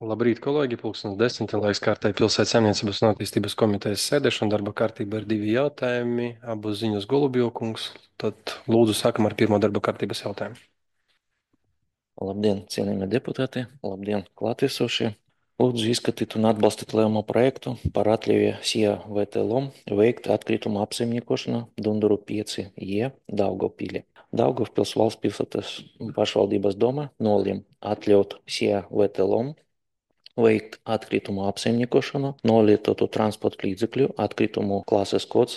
Labrīt, kolēģi! Pulkstens 10. Laiks kārtai Pilsētas saimniecības un attīstības komitejas sēdešana. Darba kārtībā ir divi jautājumi. Abus ziņos Golubjo kungs. Tad lūdzu sākam ar pirmo darba kārtības jautājumu. Labdien, cienījamie deputāti! Labdien, klātiesošie! Lūdzu izskatīt un atbalstīt lēmumu projektu par atļauju SIA VT-LOM veikt atkritumu apsaimniekošanu Dunduru 5J Daugavpilī. Daugavpils valsts pilsētas pašvaldības doma nolēma atļaut SIA VT-LOM veikt atkritumu apsaimniekošanu no lietotu transporta līdzekļu atkritumu klases kods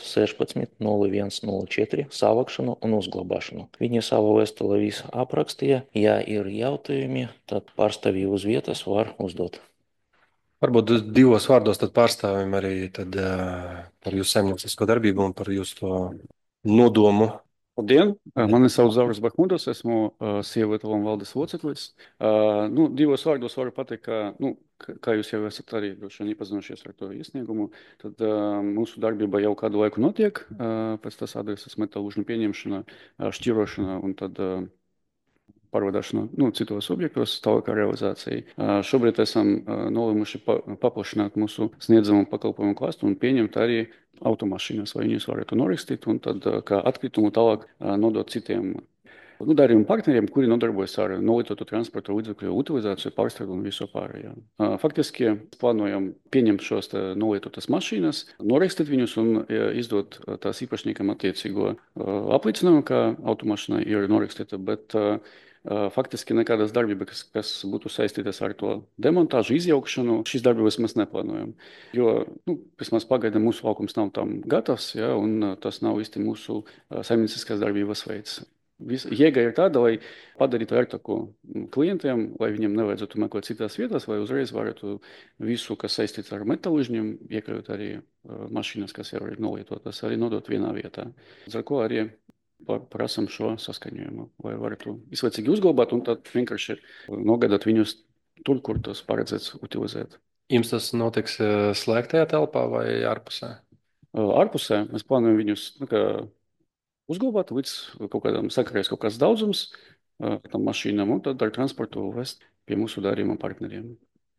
16.01.04 savākšanu un uzglabāšanu. Viņi savu vēstuli visu aprakstīja. Ja ir jautājumi, tad pārstāvji uz vietas var uzdot. Varbūt divos vārdos tad pārstāvim arī par jūsu saimniecisko darbību un par jūsu to nodomu. Labdien! Mani sauc Zauris Bahmudas, esmu Sievietolom valdes loceklis. Divos vārdos varu pateikt, kā jūs jau esat arī droši vien iepazinušies ar to iesniegumu, tad mūsu darbība jau kādu laiku notiek, pēc tās adreses metālužņu pieņemšana, šķirošana un tad pārvadāšana citos objektos, tālākā realizācija. Šobrīd esam nolēmuši paplašināt mūsu sniedzamu pakalpojumu klāstu un pieņemt arī automašīnas, lai viņus varētu norakstīt un tad kā atkritumu tālāk nodot citiem darījumu partneriem, kuri nodarbojas ar nolietotu transporta līdzekļu utilizāciju, pārstrādi un visu pārējo. Faktiski plānojam pieņemt šos nolietotas mašīnas, norakstīt viņus un izdot tās īpašniekam attiecīgo apliecinājumu, kā automašīna ir norakstīta, bet faktiski nekādas darbības, kas būtu saistītas ar to demontāžu, izjaukšanu, šīs darbības mēs neplānojam. Jo, vismaz pagaidām mūsu laukums nav tam gatavs, ja, un tas nav īsti mūsu saimnieciskās darbības veids. Jēga ir tāda, lai padarītu ērtāku klientiem, lai viņiem nevajadzētu meklēt citās vietās, lai uzreiz varētu visu, kas saistīts ar metālužņiem, iekļaut arī mašīnas, kas jau ir nolietotas, arī nodot vienā vietā. Ar ko arī prasam šo saskaņojumu, lai varētu vislaicīgi uzglabāt un tad vienkārši nogādāt viņus tur, kur tas paredzēts utilizēt. Jums tas notiks slēgtajā telpā vai ārpusē? Ārpusē mēs plānojam viņus uzglabāt līdz kaut kādam sakarēs kaut kāds daudzums tam mašīnām un tad ar transportu vest pie mūsu darījuma partneriem.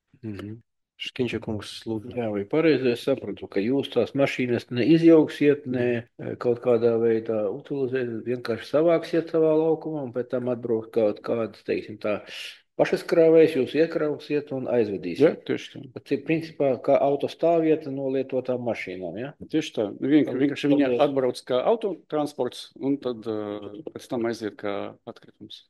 Škiņša kungs, lūdzu. Jā, vai pareizi es sapratu, ka jūs tās mašīnas neizjauksiet, ne kaut kādā veidā utilizēsiet, vienkārši savāksiet savā laukumā un pēc tam atbrauks kaut kāds, teiksim tā, pašaskrāvējs, jūs iekrausiet un aizvedīsiet. Jā, tieši tā. Tas ir principā kā autostāvvieta no lietotām mašīnām, ja? Tieši tā. Vienkārši viņi atbrauc kā autotransports un tad pēc tam aiziet kā atkritums.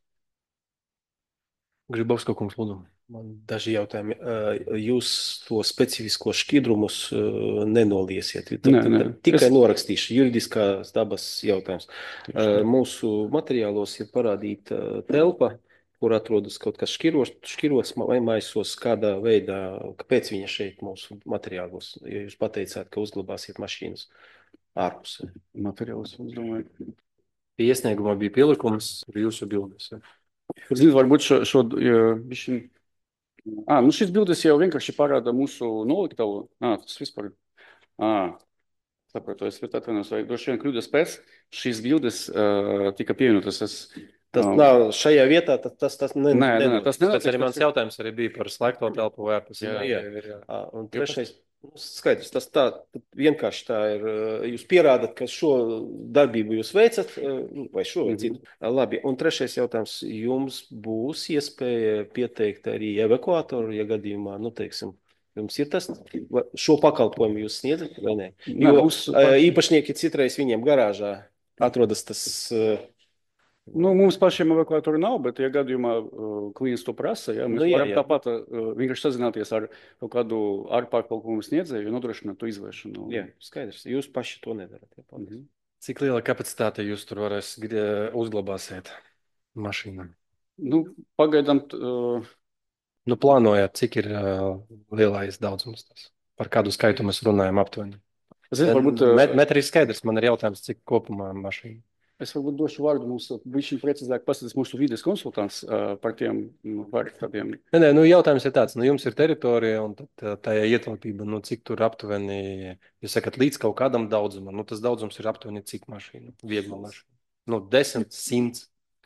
Gribovska kungs, lūdzu. Man daži jautājumi. Jūs to specifisko šķidrumus nenoliesiet. Nē. Tikai norakstīšu juridiskās dabas jautājums. Mūsu materiālos ir parādīta telpa, kur atrodas kaut kas šķirots vai maisos, kādā veidā, kāpēc viņa šeit mūsu materiālos, ja jūs pateicāt, ka uzglabāsiet mašīnas ārpusē. Materiāls, es domāju. Pie iesniegumā bija pielikums ar jūsu bildes. Ziniet, varbūt šis bildes jau vienkārši parāda mūsu noliktavu. Tas vispār. Sapratu, es atvainojos, vai droši vien kļūdas pēc šīs bildes tika pievienotas. Tas nav šajā vietā, tas Nē, tas nenāk. Tas arī mans jautājums arī bija par slēgto telpu vai ārpusē. Jā. Un trešais, skaidrs, tas tā vienkārši tā ir. Jūs pierādat, ka šo darbību jūs veicat, vai šo vai citu. Labi, un trešais jautājums, jums būs iespēja pieteikt arī evakuātoru, ja gadījumā, teiksim, jums ir tas, šo pakalpojumu jūs sniedzat, vai ne? Jo īpašnieki citreiz viņiem garāžā atrodas tas... Mums pašiem evakuātori nav, bet, ja gadījumā klients to prasa, mēs varam tāpat vienkārši sazināties ar kaut kādu ārpakalpojumu sniedzēju un nodrošināt to izvēršanu. Jā, skaidrs. Jūs paši to nedarat. Cik liela kapacitāte jūs tur uzglabāsiet mašīnām? Pagaidām... Plānojāt, cik ir lielais daudzums tas? Par kādu skaitu mēs runājam aptuveni? Metri ir skaidrs, man ir jautājums, cik kopumā mašīna. Es varbūt došu vārdu mums, viņš precīzāk pastāstīs mūsu vides konsultants par tiem tādiem. Nē, jautājums ir tāds, jums ir teritorija un tad tajā ietilpība, cik tur aptuveni, jūs sakat, līdz kaut kādam daudzumam, tas daudzums ir aptuveni cik mašīnu, viegla mašīna? 10, 100.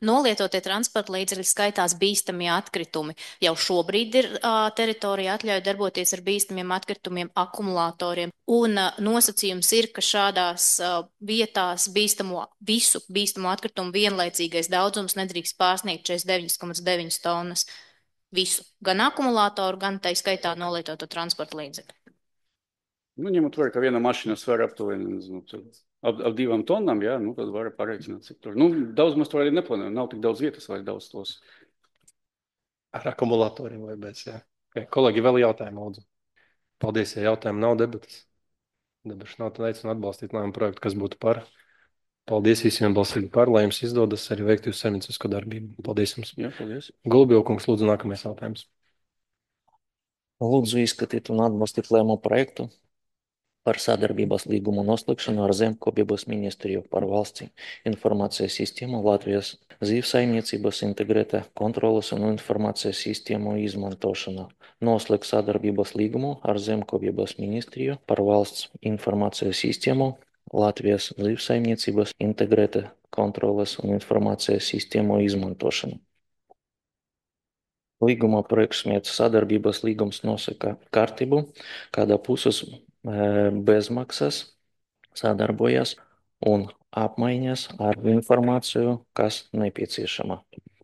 Nolietotie transporta līdzekļi skaitās bīstamie atkritumi. Jau šobrīd ir teritorija atļauj darboties ar bīstamiem atkritumiem, akumulatoriem. Un nosacījums ir, ka šādās vietās visu bīstamo atkritumu vienlaicīgais daudzums nedrīkst pārsniegt 49,9 tonnas. Visu. Gan akumulātoru, gan tai skaitā nolietoto transporta līdzekļu. Nu, ņemot vērā, ka viena mašīna sver aptuveni, nezinu, ap 2 tonnām, jā, nu, tad var pareiķināt, cik tur. Nu, daudz mēs tur arī neplānojam, nav tik daudz vietas, vai daudz tos. Ar akumulatoriem vai bez, jā. Okay. Kolēģi, vēl jautājumu, lūdzu. Paldies, ja jautājumu nav debatas. Debašu nav, tad aicinu atbalstīt lēmumu projektu, kas būtu par. Paldies visiem balsīgi par, lai jums izdodas arī veikt jūsu saimniecisko darbību. Paldies jums. Jā, paldies. Gulbjaukungs, lūdzu, nākamais jautājums. Lūdzu izskatīt un atbalstīt lēmumu projektu par sadarbības līgumu noslēgšanu ar Zemkopības ministriju par valsts informācijas sistēmu Latvijas zīvsaimniecības integrēta kontroles un informācijas sistēmu izmantošana. Noslēgt sadarbības līgumu ar Zemkopības ministriju par valsts informācijas sistēmu Latvijas zīvsaimniecības integrēta kontroles un informācijas sistēmu izmantošana. Līguma priekšmērķis sadarbības līgums nosaka kārtību, kādā puses bezmaksas sadarbojas un apmaiņas ar informāciju, kas nepieciešama.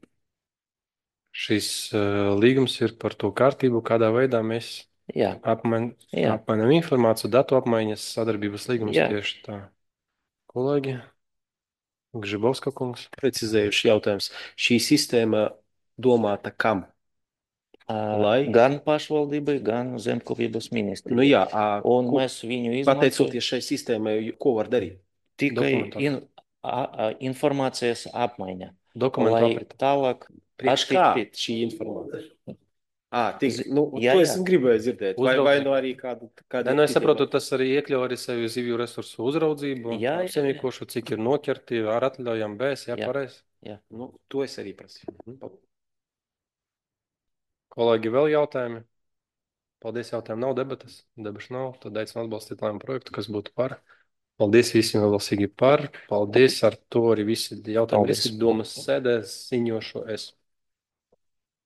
Šis līgums ir par to kārtību, kādā veidā mēs Jā, apmainām informāciju, datu apmaiņas, sadarbības līgums Jā. tieši tā. Kolēģi, Gžibovska kungs, precizējuši jautājums. Šī sistēma domāta kam? Lai? Gan pašvaldībai, gan Zemkopības ministrijai. Nu jā, Un mēs viņu izmantojam pateicoties šai sistēmai, ko var darīt? tikai dokumentu informācijas apmaiņa. Dokumentu Lai aprite. tālāk Priekš kā attīstīt. šī informācija? Nu, Jā, to jā. es gribēju dzirdēt. Vai nu arī kādu Nu, es saprotu, tas arī iekļauj arī sevi zivju resursu uzraudzību, Jā, jā. apsaimniekošanu, cik ir noķerti ar atļaujām bez, jā, Jā. pareizi. Nu, to es arī prasīju. Kolēģi, vēl jautājumi? Paldies, jautājumu nav debatas. Debašu nav, tad aicinu atbalstīt lēmumu projektu, kas būtu par. Paldies visiem vēlsīgi par. Paldies, ar to arī visi jautājumi Paldies. visi domas sēdēs ziņošo es.